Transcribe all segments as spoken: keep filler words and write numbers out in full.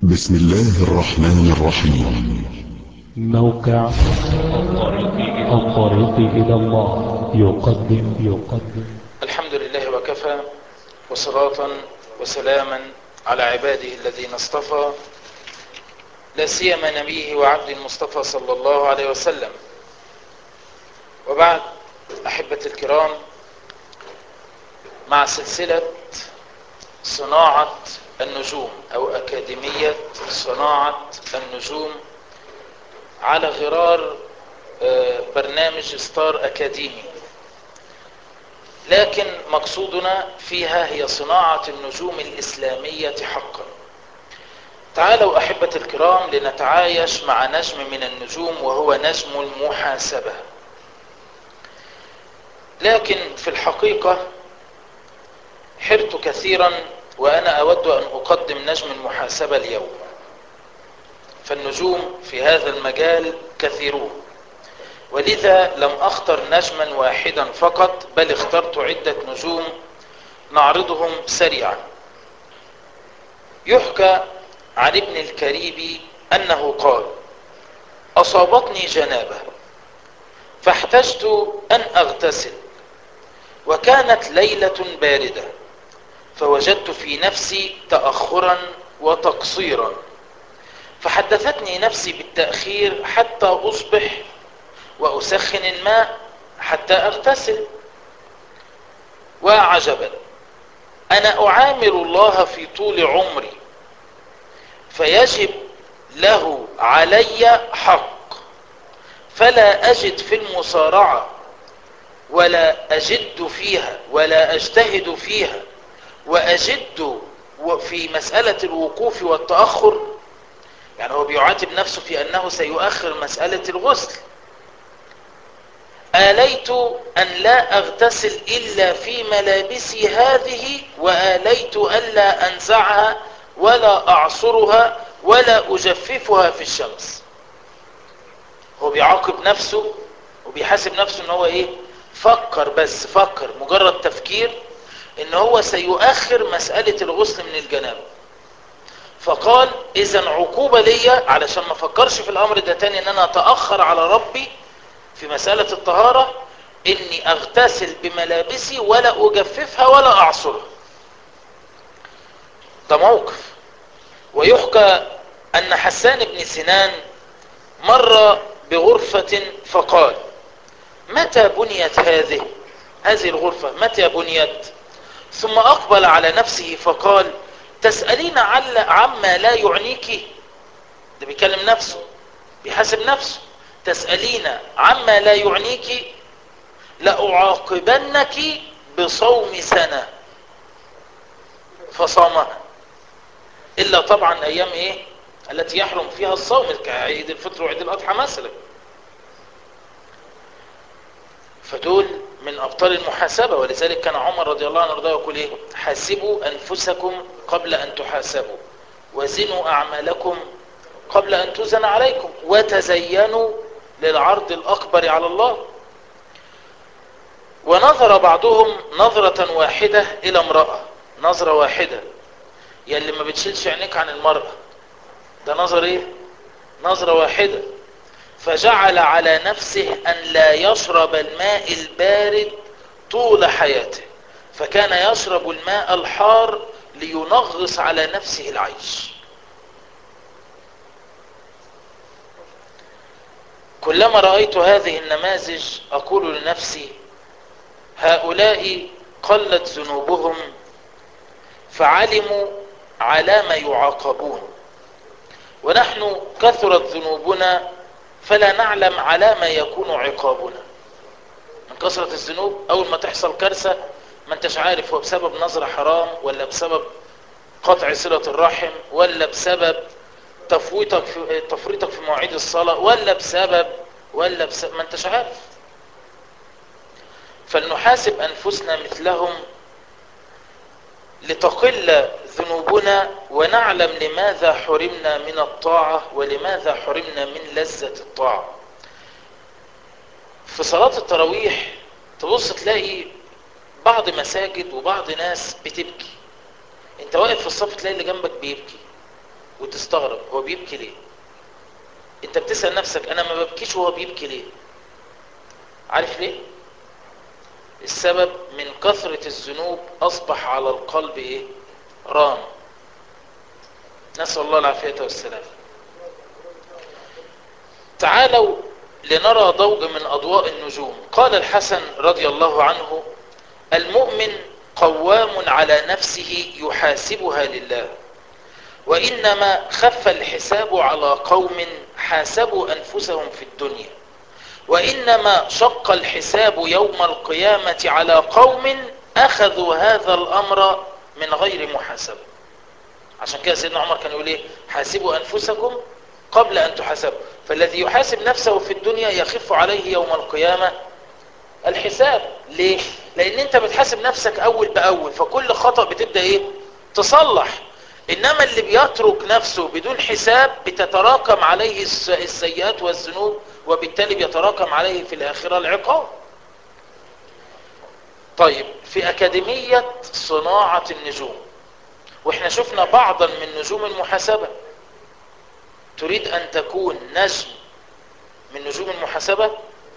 بسم الله الرحمن الرحيم. موقع الطريق إلى الله يقدم يقدم الحمد لله وكفى، وصلاة وسلاما على عباده الذين اصطفى، لا سيما نبيه وعبد المصطفى صلى الله عليه وسلم. وبعد، أحبة الكرام، مع سلسلة صناعة النجوم أو أكاديمية صناعة النجوم على غرار برنامج ستار أكاديمي، لكن مقصودنا فيها هي صناعة النجوم الإسلامية حقا. تعالوا أحبة الكرام لنتعايش مع نجم من النجوم وهو نجم المحاسبة. لكن في الحقيقة حرت كثيرا وأنا أود أن أقدم نجم المحاسبة اليوم، فالنجوم في هذا المجال كثيرون، ولذا لم أختر نجما واحدا فقط، بل اخترت عدة نجوم نعرضهم سريعا. يحكى عن ابن الكريبي أنه قال: أصابتني جنابة فاحتجت أن أغتسل، وكانت ليلة باردة، فوجدت في نفسي تأخرا وتقصيرا، فحدثتني نفسي بالتأخير حتى أصبح وأسخن الماء حتى أغتسل. وعجبا، أنا أعامل الله في طول عمري، فيجب له علي حق، فلا أجد في المصارعة ولا أجد فيها ولا أجتهد فيها وأجد في مسألة الوقوف والتأخر. يعني هو بيعاتب نفسه في أنه سيؤخر مسألة الغسل. آليت أن لا أغتسل إلا في ملابسي هذه، وآليت ألا أنزعها ولا أعصرها ولا أجففها في الشمس. هو بيعاقب نفسه وبيحاسب نفسه ان هو ايه؟ فكر، بس فكر مجرد تفكير ان هو سيؤخر مسألة الغسل من الجنابة. فقال: اذا عقوبة ليا علشان ما فكرش في الامر ده تاني، ان انا اتأخر على ربي في مسألة الطهارة، اني اغتسل بملابسي ولا اجففها ولا اعصرها. ده موقف. ويحكى ان حسان بن سنان مر بغرفة فقال: متى بنيت هذه هذه الغرفة متى بنيت؟ ثم أقبل على نفسه فقال: تسألين عما لا يعنيك. ده بيكلم نفسه، بيحاسب نفسه. تسألين عما لا يعنيك، لأعاقبنك بصوم سنة. فصامها، إلا طبعا أيام إيه التي يحرم فيها الصوم، كعيد الفطر وعيد الأضحى مثلا. فدول من أبطال المحاسبة. ولذلك كان عمر رضي الله عنه وارضاه يقول إيه؟ حاسبوا أنفسكم قبل أن تحاسبوا، وزنوا أعمالكم قبل أن تزن عليكم، وتزينوا للعرض الأكبر على الله. ونظر بعضهم نظرة واحدة إلى امرأة، نظرة واحدة، يلي ما بتشيلش عينيك عن المرأة، ده نظر إيه؟ نظرة واحدة. فجعل على نفسه أن لا يشرب الماء البارد طول حياته، فكان يشرب الماء الحار لينغص على نفسه العيش. كلما رأيت هذه النماذج أقول لنفسي: هؤلاء قلت ذنوبهم فعلموا على ما يعاقبون، ونحن كثرت ذنوبنا فلا نعلم على ما يكون عقابنا. من كثرة الذنوب أول ما تحصل كارثة ما انتش عارف هو بسبب نظرة حرام، ولا بسبب قطع صلة الرحم، ولا بسبب تفويتك في تفريطك في مواعيد الصلاة، ولا بسبب ولا بسبب ما انتش عارف. فلنحاسب أنفسنا مثلهم لتقل ذنوبنا، ونعلم لماذا حرمنا من الطاعة ولماذا حرمنا من لذة الطاعة. في صلاة التراويح تبص تلاقي بعض مساجد وبعض ناس بتبكي، انت واقف في الصف تلاقي اللي جنبك بيبكي، وتستغرب هو بيبكي ليه. انت بتسأل نفسك انا ما ببكيش وهو بيبكي ليه؟ عارف ليه؟ السبب من كثرة الذنوب اصبح على القلب ايه؟ ران. نسأل الله العافية والسلام. تعالوا لنرى ضوء من اضواء النجوم. قال الحسن رضي الله عنه: المؤمن قوام على نفسه يحاسبها لله، وإنما خف الحساب على قوم حاسبوا أنفسهم في الدنيا، وإنما شق الحساب يوم القيامة على قوم أخذوا هذا الأمر من غير محاسبة. عشان كده سيدنا عمر كان يقول ايه؟ حاسبوا أنفسكم قبل أن تحاسبوا. فالذي يحاسب نفسه في الدنيا يخف عليه يوم القيامة الحساب. ليه؟ لأن انت بتحاسب نفسك أول بأول، فكل خطأ بتبدأ ايه؟ تصلح. إنما اللي بيترك نفسه بدون حساب بتتراكم عليه السيئات والذنوب، وبالتالي بيتراكم عليه في الآخرة العقاب. طيب، في أكاديمية صناعة النجوم، واحنا شفنا بعضا من نجوم المحاسبة. تريد أن تكون نجم من نجوم المحاسبة؟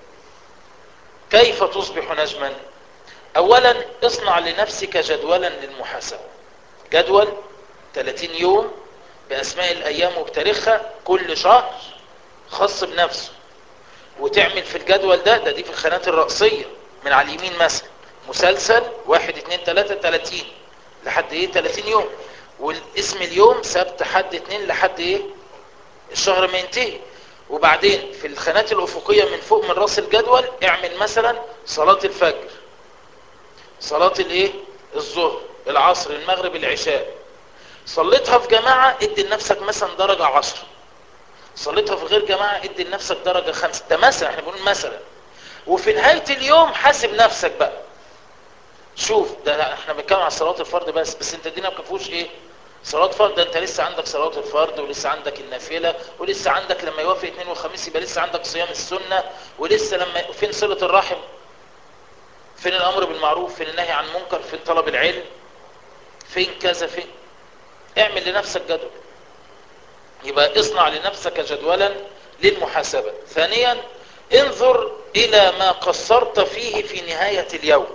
كيف تصبح نجما؟ أولا اصنع لنفسك جدولا للمحاسبة، جدول ثلاثين يوم بأسماء الأيام وبتاريخها، كل شهر خاص بنفسه. وتعمل في الجدول ده ده دي في الخانات الرئيسية من على اليمين مثلا مسلسل واحد اتنين تلاتة تلاتين لحد ايه تلاتين يوم، والاسم اليوم سبت حد اتنين لحد ايه الشهر ما ينتهي. وبعدين في الخانات الأفقية من فوق من راس الجدول اعمل مثلا صلاة الفجر، صلاة الايه الظهر، العصر، المغرب، العشاء. صليتها في جماعة ادي لنفسك مثلا درجة عشرة، صليتها في غير جماعة ادي لنفسك درجة خمسة. ده مثلا، احنا بنقول مثلا. وفي نهاية اليوم حاسب نفسك بقى، شوف ده احنا بنتكلم على صلاة الفرد بس بس انت دينا بكفوش ايه صلاة فرد. ده انت لسه عندك صلاة الفرد، ولسه عندك النافلة، ولسه عندك لما يوافق اثنين وخميس يبقى لسه عندك صيام السنة، ولسه لما فين صلة الرحم، فين الامر بالمعروف، فين النهي عن المنكر، فين طلب العلم، فين كذا، فين. اعمل لنفسك جدول. يبقى اصنع لنفسك جدولا للمحاسبة. ثانيا انظر الى ما قصرت فيه في نهاية اليوم،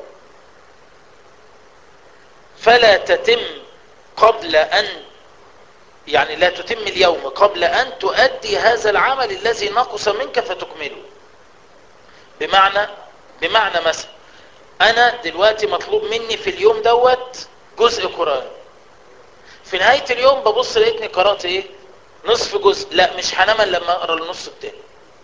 فلا تتم قبل ان يعني لا تتم اليوم قبل ان تؤدي هذا العمل الذي نقص منك فتكمله. بمعنى بمعنى مثلا انا دلوقتي مطلوب مني في اليوم دوت جزء قرآن، في نهاية اليوم ببص لقيتني قرأت ايه نصف جزء. لا، مش هنام الا لما اقرا النص التاني.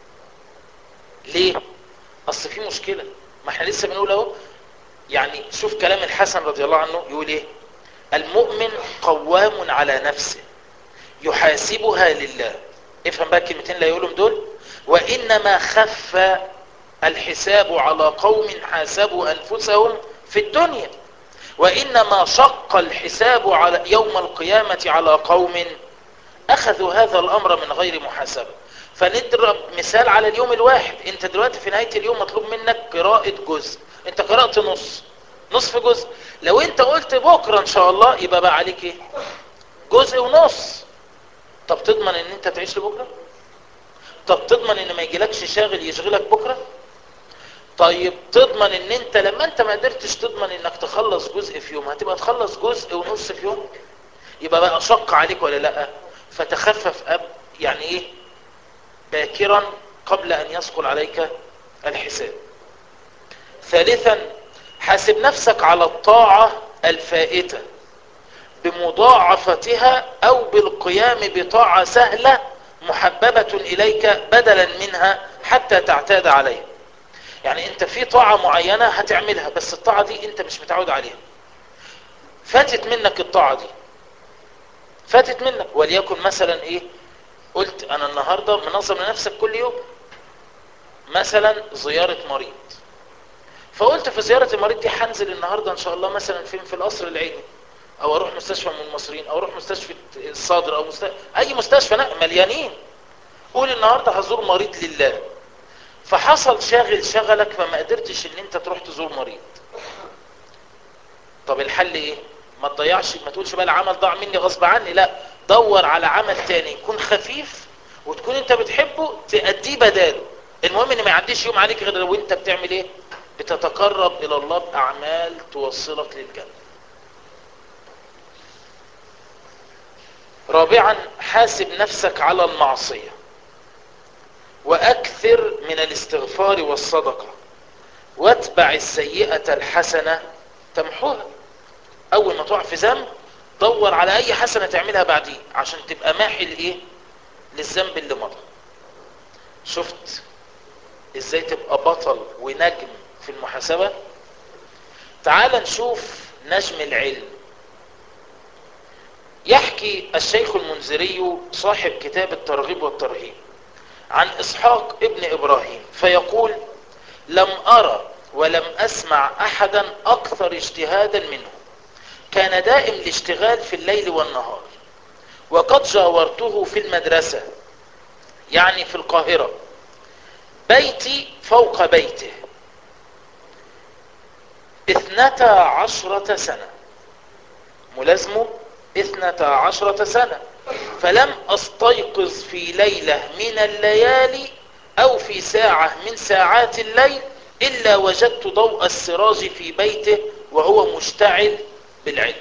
ليه؟ اصل في مشكلة. ما احنا لسه بنقول اهو، يعني شوف كلام الحسن رضي الله عنه يقول ايه؟ المؤمن قوام على نفسه يحاسبها لله. افهم بقى الكلمتين اللي يقولهم دول. وانما خف الحساب على قوم حاسبوا انفسهم في الدنيا، وانما شق الحساب على يوم القيامة على قوم اخذوا هذا الامر من غير محاسبة. فنضرب مثال على اليوم الواحد. انت دلوقتي في نهاية اليوم مطلوب منك قراءة جزء، انت قرأت نص نصف جزء. لو انت قلت بكرة ان شاء الله يبقى بقى عليك ايه جزء ونص. طب تضمن ان انت تعيش لبكرة؟ طب تضمن ان ما يجيلكش شاغل يشغلك بكرة؟ طيب تضمن ان انت لما انت ما قدرتش تضمن انك تخلص جزء في يوم هتبقى تخلص جزء ونص في يوم؟ يبقى بقى شق عليك ولا لا؟ فتخفف أب يعني ايه باكرا قبل ان يثقل عليك الحساب. ثالثا حاسب نفسك على الطاعة الفائتة بمضاعفتها او بالقيام بطاعة سهلة محببة اليك بدلا منها حتى تعتاد عليها. يعني انت في طاعة معينة هتعملها بس الطاعة دي انت مش متعود عليها، فاتت منك الطاعة دي، فاتت منك. وليكن مثلا ايه، قلت انا النهاردة منظم لنفسك كل يوم مثلا زيارة مريض، فقلت في زيارة المريض دي هنزل النهاردة ان شاء الله مثلا فين في القصر العيني، او اروح مستشفى من المصريين، او اروح مستشفى الصادر، او مست... اي مستشفى مليانين. قول النهاردة هزور مريض لله، فحصل شاغل شغلك فما قدرتش ان انت تروح تزور مريض. طب الحل ايه؟ ما تضيعش، ما تقولش بقى العمل ضاع مني غصب عني، لا، دور على عمل تاني يكون خفيف وتكون انت بتحبه تأديه بداله. المهم ان ما يعديش يوم عليك غير لو انت بتعمل ايه؟ بتتقرب الى الله باعمال توصلك للجنة. رابعا، حاسب نفسك على المعصية واكثر من الاستغفار والصدقة، واتبع السيئة الحسنة تمحوها. اول ما تقع في ذنب دور على اي حسنة تعملها بعدين عشان تبقى ماحي لايه؟ للذنب اللي مضى. شفت ازاي تبقى بطل ونجم في المحاسبة؟ تعال نشوف نجم العلم. يحكي الشيخ المنذري صاحب كتاب الترغيب والترهيب عن اسحاق ابن ابراهيم فيقول: لم ارى ولم اسمع احدا اكثر اجتهادا منه، كان دائم الاشتغال في الليل والنهار، وقد جاورته في المدرسة يعني في القاهرة، بيتي فوق بيته اثنتا عشرة سنة، ملازمه اثنتا عشرة سنة، فلم استيقظ في ليلة من الليالي او في ساعة من ساعات الليل الا وجدت ضوء السراج في بيته وهو مشتعل بالعلم.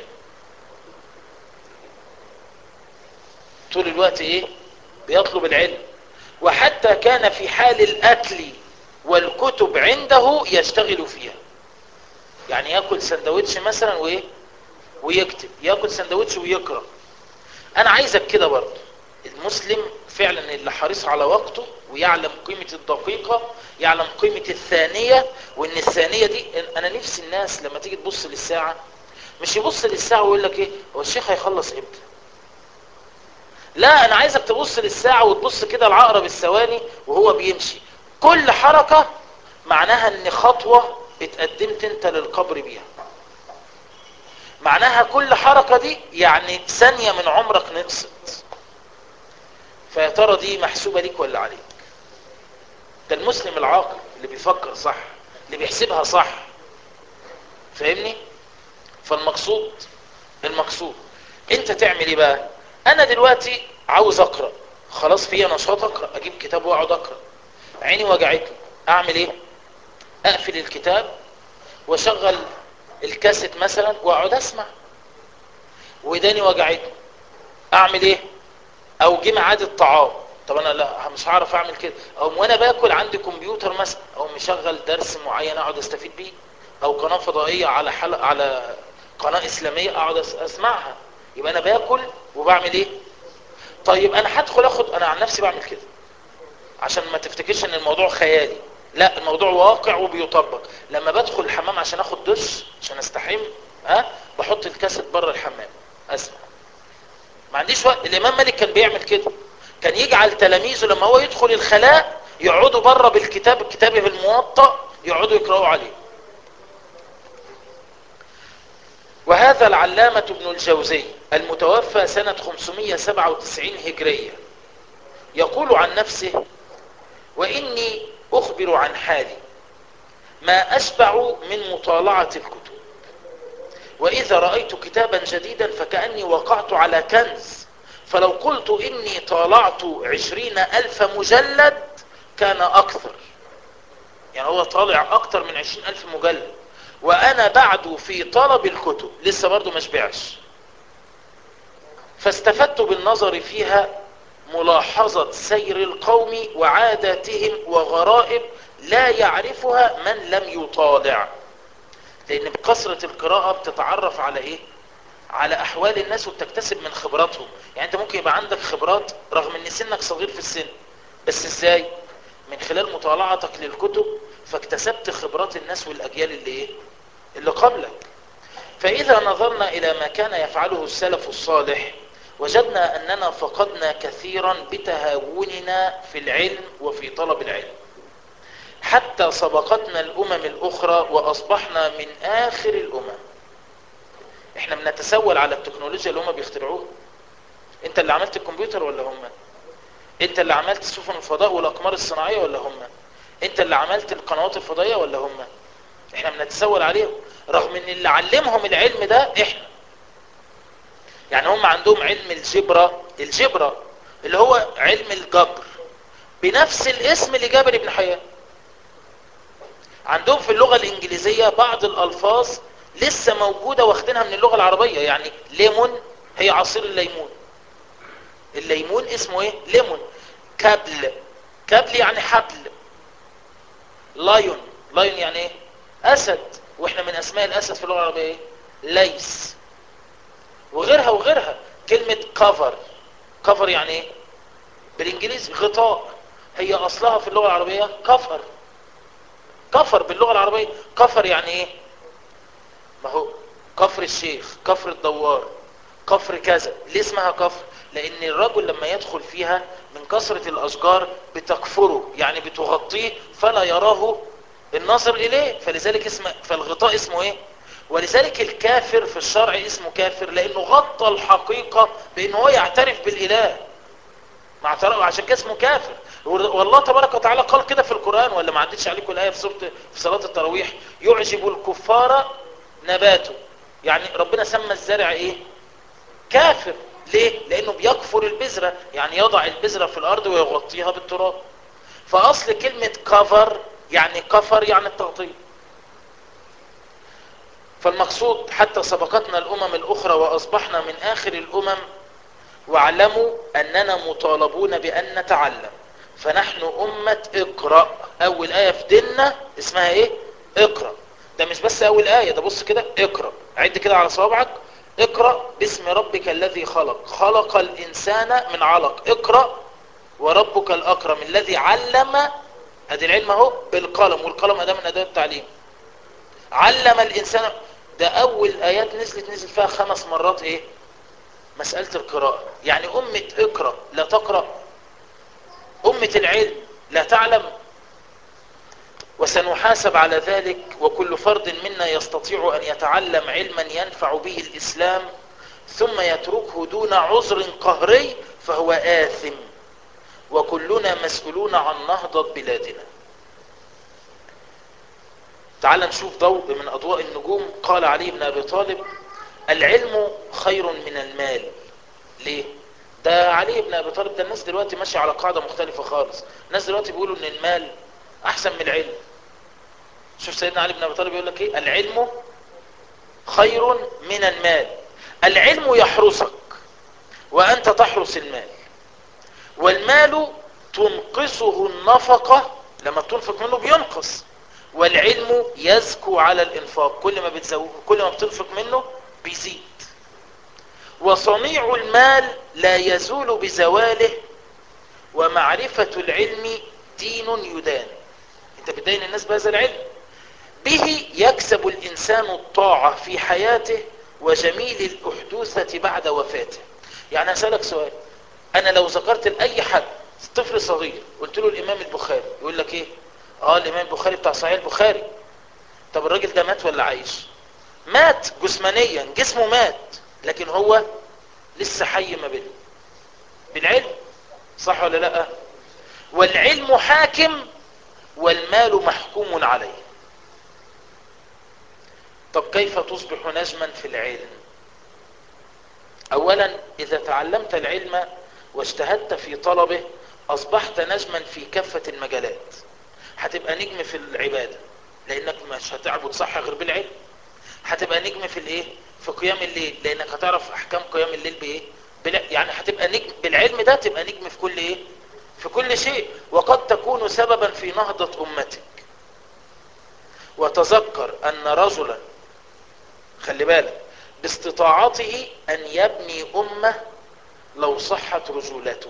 طول الوقت ايه؟ بيطلب العلم. وحتى كان في حال الاكل والكتب عنده يشتغل فيها، يعني ياكل سندوتش مثلا وايه ويكتب، ياكل سندوتش ويقرأ. انا عايزك كده برضه، المسلم فعلا اللي حريص على وقته ويعلم قيمة الدقيقة يعلم قيمة الثانية، وان الثانية دي انا نفسي الناس لما تيجي تبص للساعة مش يبص للساعة ويقول لك ايه هو الشيخ هيخلص امتى. لا، انا عايزك تبص للساعة وتبص كده العقرب الثواني وهو بيمشي، كل حركة معناها ان خطوة اتقدمت انت للقبر بيها، معناها كل حركة دي يعني ثانية من عمرك نقصت. فيا ترى دي محسوبة ليك ولا عليك؟ ده المسلم العاقل اللي بيفكر صح، اللي بيحسبها صح. فاهمني؟ فالمقصود المقصود انت تعمل ايه بقى؟ انا دلوقتي عاوز اقرأ، خلاص فيا نشاط اقرأ، اجيب كتاب واقعد اقرأ. عيني وجعتني، اعمل ايه؟ اقفل الكتاب واشغل الكاسيت مثلا واقعد اسمع. وداني وجعتني، اعمل ايه؟ او جه ميعاد الطعام، طب انا لا مش هعرف اعمل كده، او وانا باكل عندي كمبيوتر مثلا او مشغل درس معين اقعد استفيد بيه، او قناه فضائيه على حلقه على قناه اسلاميه اقعد اسمعها، يبقى انا باكل وبعمل ايه؟ طيب انا هدخل اخد، انا عن نفسي بعمل كده عشان ما تفتكرش ان الموضوع خيالي، لا الموضوع واقع وبيطبق. لما بدخل الحمام عشان اخد دش عشان استحم، ها بحط الكاسيت بره الحمام اسمع، ما عنديش وقت. الامام مالك كان بيعمل كده، كان يجعل تلاميذه لما هو يدخل الخلاء يقعدوا بره بالكتاب، الكتاب في الموطأ يقعدوا يقرأوا عليه. وهذا العلامة ابن الجوزي المتوفى سنة خمسمائة وسبعة وتسعين هجرية يقول عن نفسه: وإني أخبر عن حالي ما أشبع من مطالعة الكتب، وإذا رأيت كتابا جديدا فكأني وقعت على كنز، فلو قلت إني طالعت عشرين ألف مجلد كان أكثر، يعني هو طالع أكثر من عشرين ألف مجلد وأنا بعد في طلب الكتب لسه برضو ما شبعش. فاستفدت بالنظر فيها ملاحظة سير القوم وعاداتهم وغرائب لا يعرفها من لم يطالع، لأن بكثرة القراءة بتتعرف على إيه؟ على أحوال الناس وبتكتسب من خبراتهم. يعني أنت ممكن يبقى عندك خبرات رغم أن سنك صغير في السن، بس إزاي؟ من خلال مطالعتك للكتب فاكتسبت خبرات الناس والأجيال اللي إيه؟ اللي قبلك. فإذا نظرنا إلى ما كان يفعله السلف الصالح وجدنا أننا فقدنا كثيرا بتهاوننا في العلم وفي طلب العلم، حتى سبقتنا الأمم الأخرى وأصبحنا من آخر الأمم. احنا بنتسول على التكنولوجيا اللي هم بيخترعوها. انت اللي عملت الكمبيوتر ولا هم؟ انت اللي عملت سفن الفضاء والأقمار الصناعية ولا هم؟ انت اللي عملت القنوات الفضائية ولا هم؟ احنا بنتسول عليهم رغم ان اللي علمهم العلم ده احنا. يعني هم عندهم علم الجبرة الجبرة اللي هو علم الجبر بنفس الاسم لجابر بن حيان. عندهم في اللغة الانجليزية بعض الالفاظ لسه موجودة واخدينها من اللغة العربية. يعني ليمون هي عصير الليمون، الليمون اسمه ايه؟ ليمون. كابل، كابل يعني حبل. لايون، لايون يعني ايه؟ اسد، واحنا من اسماء الاسد في اللغة العربية ايه؟ ليس. وغيرها وغيرها. كلمة كفر، كفر يعني ايه بالانجليزي؟ غطاء. هي اصلها في اللغة العربية كفر، كفر باللغة العربية. كفر يعني ايه؟ ما هو كفر الشيخ، كفر الدوار، كفر كذا. ليه اسمها كفر؟ لان الرجل لما يدخل فيها من كثرة الاشجار بتكفره، يعني بتغطيه فلا يراه الناظر اليه، فلذلك اسم، فالغطاء اسمه ايه؟ ولذلك الكافر في الشرع اسمه كافر لانه غطى الحقيقة بان هو يعترف بالاله، مع اعتراف، عشان كده اسمه كافر. والله تبارك وتعالى قال كده في القرآن، ولا ما عدتش عليكم الآية في سورة في صلاة التراويح؟ يعجب الكفار نباته. يعني ربنا سمى الزرع ايه؟ كافر. ليه؟ لانه بيكفر البذرة، يعني يضع البذرة في الارض ويغطيها بالتراب. فاصل كلمة كفر يعني كفر، يعني التغطية. فالمقصود حتى سبقتنا الامم الاخرى واصبحنا من اخر الامم، واعلموا اننا مطالبون بان نتعلم. فنحن امة اقرأ. اول اية في ديننا اسمها ايه؟ اقرأ. ده مش بس اول اية، ده بص كده، اقرأ، عد كده على صوابعك. اقرأ باسم ربك الذي خلق، خلق الانسان من علق. اقرأ وربك الاكرم الذي علم، ادي العلم اهو، بالقلم، والقلم اداة من ادوات التعليم. علم الانسان. ده اول ايات نزلت نزل فيها خمس مرات ايه؟ مسألة القراءة. يعني أمة اقرأ لا تقرأ؟ أمة العلم لا تعلم؟ وسنحاسب على ذلك. وكل فرد منا يستطيع أن يتعلم علما ينفع به الإسلام ثم يتركه دون عذر قهري فهو آثم، وكلنا مسؤولون عن نهضة بلادنا. تعال نشوف ضوء من أضواء النجوم. قال علي بن أبي طالب: العلم خير من المال. ليه؟ ده علي بن ابي طالب ده الناس دلوقتي ماشيه على قاعده مختلفه خالص. الناس دلوقتي بيقولوا ان المال احسن من العلم. شوف سيدنا علي بن ابي طالب يقول لك ايه: العلم خير من المال. العلم يحرسك وانت تحرس المال، والمال تنقصه النفقه، لما بتنفق منه بينقص، والعلم يزكو على الانفاق، كل ما بتزود كل ما بتنفق منه بيزيد. وصنيع المال لا يزول بزواله، ومعرفة العلم دين يدان. انت بتدين الناس بهذا العلم. به يكسب الانسان الطاعة في حياته وجميل الاحدوثة بعد وفاته. يعني اسألك سؤال: انا لو ذكرت لأي حد طفل صغير قلت له الامام البخاري، يقول لك ايه؟ اه الامام البخاري بتاع صحيح البخاري. طب الراجل ده مات ولا عايش؟ مات جسمانيا، جسمه مات، لكن هو لسه حي ما بينه بالعلم، صح ولا لا؟ والعلم حاكم والمال محكوم عليه. طب كيف تصبح نجما في العلم؟ اولا اذا تعلمت العلم واجتهدت في طلبه اصبحت نجما في كافة المجالات. هتبقى نجم في العبادة لانك مش هتعبد صح غير بالعلم. هتبقى نجم في الايه؟ في قيام الليل، لانك هتعرف احكام قيام الليل بايه؟ بلا... يعني هتبقى نجم بالعلم ده، تبقى نجم في كل ايه؟ في كل شيء. وقد تكون سببا في نهضة امتك. وتذكر ان رجلا، خلي بالك، باستطاعته ان يبني امة لو صحت رجولته.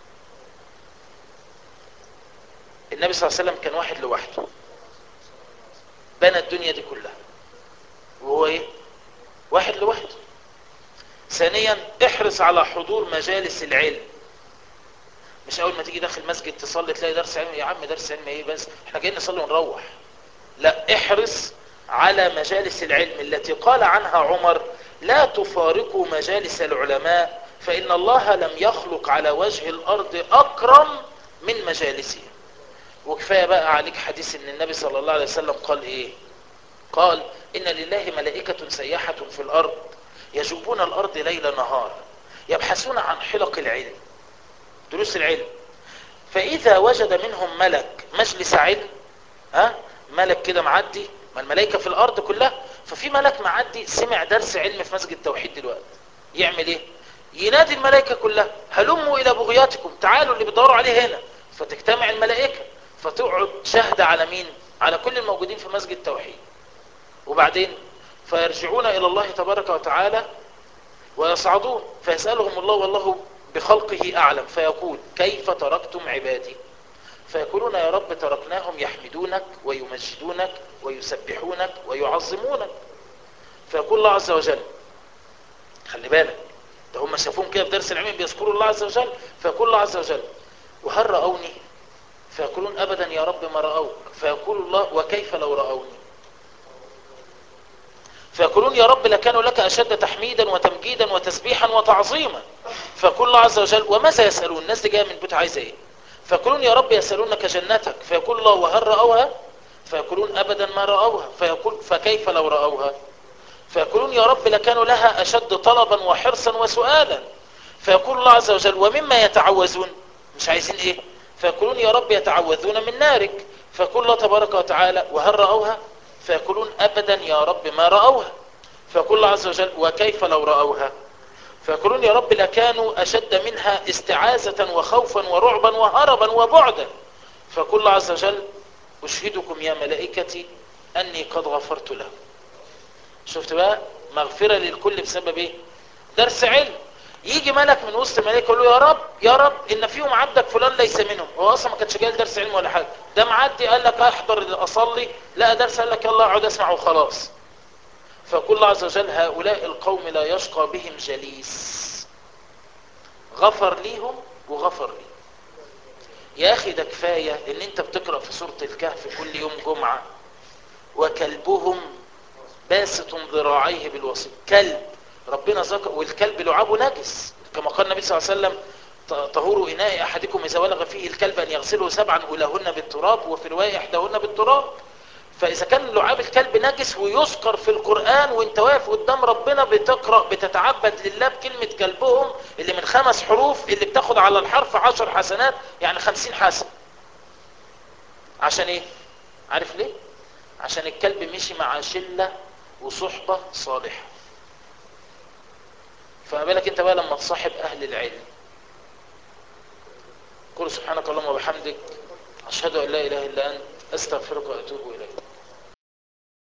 النبي صلى الله عليه وسلم كان واحد لوحده بنى الدنيا دي كلها، وهو ايه؟ واحد لوحده. ثانيا احرص على حضور مجالس العلم. مش اول ما تيجي داخل مسجد تصلي تلاقي درس علم. يا عم درس علم ايه بس، احنا جايين نصلي ونروح. لا، احرص على مجالس العلم التي قال عنها عمر: لا تفارقوا مجالس العلماء فإن الله لم يخلق على وجه الأرض أكرم من مجالسهم. وكفاية بقى عليك حديث ان النبي صلى الله عليه وسلم قال ايه؟ قال: إن لله ملائكة سياحة في الأرض يجوبون الأرض ليل نهار يبحثون عن حلق العلم، دروس العلم. فإذا وجد منهم ملك مجلس علم، ها ملك كده معدي، ما الملائكة في الأرض كلها، ففي ملك معدي سمع درس علم في مسجد التوحيد دلوقتي، يعمل ايه؟ ينادي الملائكة كلها هلموا إلى بغياتكم، تعالوا اللي بتدوروا عليه هنا. فتجتمع الملائكة فتقعد شهد على مين؟ على كل الموجودين في مسجد التوحيد. وبعدين فيرجعون إلى الله تبارك وتعالى ويصعدون فيسألهم الله والله بخلقه أعلم، فيقول كيف تركتم عبادي؟ فيقولون يا رب تركناهم يحمدونك ويمجدونك ويسبحونك ويعظمونك. فيقول الله عز وجل، خلي بالك ده هم شافوهم كده في درس العلم بيذكروا الله عز وجل، فيقول الله عز وجل وهل رأوني؟ فيقولون أبدا يا رب ما رأوك. فيقول الله وكيف لو رأوني؟ فيقولون يا رب لكانوا لك أشد تحميدا وتمجيدا وتسبيحا وتعظيما. فيقول الله عز وجل وماذا يسألون؟ الناس دي جايه من بيت عايزه ايه؟ فيقولون يا رب يسألونك جنتك. فيقول الله وهل رأوها؟ فيقولون أبدا ما رأوها. فيقول فكيف لو رأوها؟ فيقولون يا رب لكانوا لها أشد طلبا وحرصا وسؤالا. فيقول الله عز وجل ومما يتعوذون؟ مش عايزين ايه؟ فيقولون يا رب يتعوذون من نارك. فيقول الله تبارك وتعالى وهل رأوها؟ فيقولون أبدا يا رب ما رأوها. فيقول الله عز وجل وكيف لو رأوها؟ فيقولون يا رب لكانوا أشد منها استعاذة وخوفا ورعبا وهربا وبعدا. فيقول الله عز وجل أشهدكم يا ملائكتي أني قد غفرت له. شفت بقى؟ مغفرة للكل بسبب ايه؟ درس علم. يجي ملك من وسط الملائكة يقول له يا رب يا رب ان فيهم عبدك فلان ليس منهم، هو اصلا ما كانش جاي درس علم ولا حاجه، ده معدي قال لك احضر اصلي، لا درس قال لك يلا اقعد اسمع وخلاص. فيقول الله عز وجل هؤلاء القوم لا يشقى بهم جليس، غفر ليهم وغفر لي. يا اخي ده كفايه ان انت بتقرا في سوره الكهف كل يوم جمعه وكلبهم باسط ذراعيه بالوصيد. كلب ربنا ذكر، والكلب لعابه نجس كما قال النبي صلى الله عليه وسلم طهور إناء أحدكم إذا ولغ فيه الكلب أن يغسله سبعا أولاهن بالتراب وفي رواية إحداهن بالتراب. فإذا كان لعاب الكلب نجس ويذكر في القرآن وانت واقف قدام ربنا بتقرأ بتتعبد لله بكلمة كلبهم اللي من خمس حروف اللي بتاخد على الحرف عشر حسنات، يعني خمسين حسن. عشان ايه؟ عارف ليه؟ عشان الكلب مشي مع شلة وصحبة صالحة. فما بالك انت بقى لما تصاحب اهل العلم. قل سبحانك اللهم وبحمدك اشهد ان لا اله الا انت استغفرك واتوب اليك.